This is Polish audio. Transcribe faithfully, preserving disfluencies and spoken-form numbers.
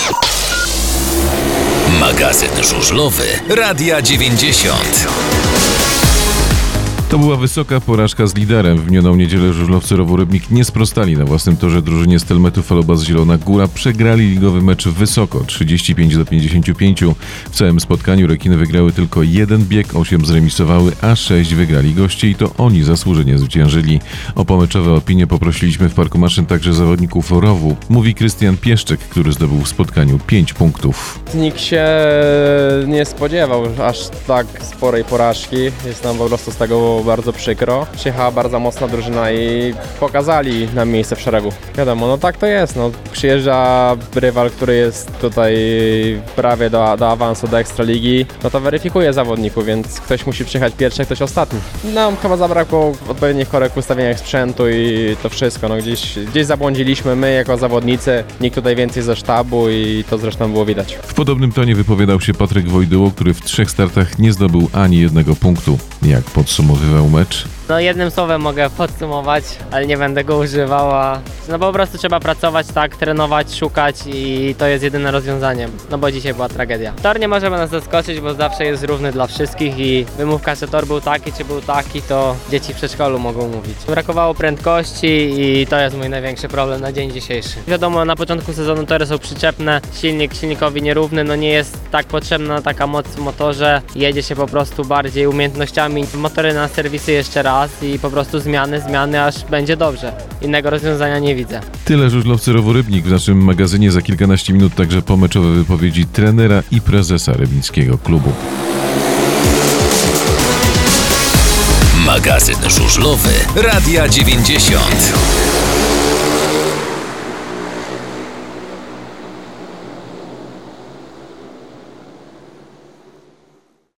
Magazyn żużlowy Radia dziewięćdziesiąt. To była wysoka porażka z Liderem. W minioną niedzielę żużlowcy Rowu Rybnik nie sprostali na własnym torze drużynie Stelmetu Falobas Zielona Góra. Przegrali ligowy mecz wysoko, trzydzieści pięć do pięćdziesięciu pięciu. W całym spotkaniu rekiny wygrały tylko jeden bieg, osiem zremisowały, a sześć wygrali goście i to oni zasłużenie zwyciężyli. O pomeczowe opinie poprosiliśmy w Parku Maszyn także zawodników Rowu. Mówi Krystian Pieszczek, który zdobył w spotkaniu pięć punktów. Nikt się nie spodziewał aż tak sporej porażki. Jest nam po prostu z tego bardzo przykro. Przyjechała bardzo mocna drużyna i pokazali nam miejsce w szeregu. Wiadomo, no tak to jest. No, przyjeżdża rywal, który jest tutaj prawie do, do awansu do Ekstraligi, no to weryfikuje zawodników, więc ktoś musi przyjechać pierwszy, ktoś ostatni. Nam chyba zabrakło odpowiednich korekt w ustawieniach sprzętu i to wszystko. No, gdzieś, gdzieś zabłądziliśmy my jako zawodnicy, nikt tutaj więcej ze sztabu i to zresztą było widać. W podobnym tonie wypowiadał się Patryk Wojdyło, który w trzech startach nie zdobył ani jednego punktu. Jak podsumowywał mecz? No jednym słowem mogę podsumować, ale nie będę go używała. No po prostu trzeba pracować, tak, trenować, szukać i to jest jedyne rozwiązanie, no bo dzisiaj była tragedia. Tor nie może nas zaskoczyć, bo zawsze jest równy dla wszystkich i wymówka, że tor był taki czy był taki, to dzieci w przedszkolu mogą mówić. Brakowało prędkości i to jest mój największy problem na dzień dzisiejszy. Wiadomo, na początku sezonu tory są przyczepne, silnik silnikowi nierówny, no nie jest tak potrzebna taka moc w motorze, jedzie się po prostu bardziej umiejętnościami. Motory na serwisy jeszcze raz i po prostu zmiany, zmiany, aż będzie dobrze. Innego rozwiązania nie widzę. Tyle żużlowcy Rowu Rybnik w naszym magazynie. Za kilkanaście minut także pomeczowe wypowiedzi trenera i prezesa rybnickiego klubu. Magazyn żużlowy Radia dziewięćdziesiąt.